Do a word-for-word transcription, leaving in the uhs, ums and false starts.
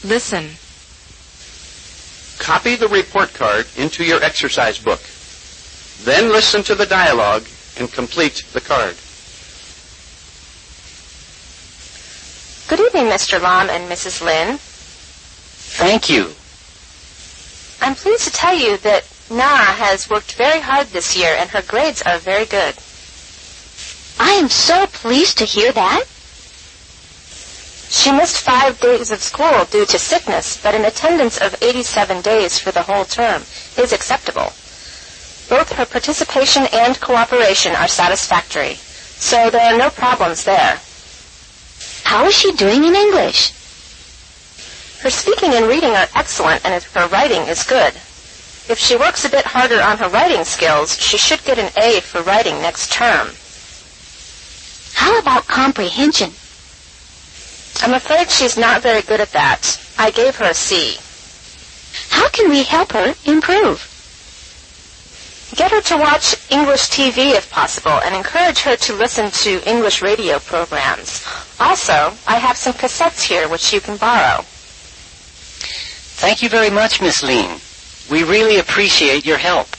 Listen. Copy the report card into your exercise book. Then listen to the dialogue and complete the card. Good evening, Mister Lam and Missus Lin. Thank you. I'm pleased to tell you that Na has worked very hard this year and her grades are very good. I am so pleased to hear that. She missed five days of school due to sickness, but an attendance of eighty-seven days for the whole term is acceptable. Both her participation and cooperation are satisfactory, so there are no problems there. How is she doing in English? Her speaking and reading are excellent, and her writing is good. If she works a bit harder on her writing skills, she should get an A for writing next term. How about comprehension? I'm afraid she's not very good at that. I gave her a C. How can we help her improve? Get her to watch English T V if possible, and encourage her to listen to English radio programs. Also, I have some cassettes here which you can borrow. Thank you very much, Miss Lin. We really appreciate your help.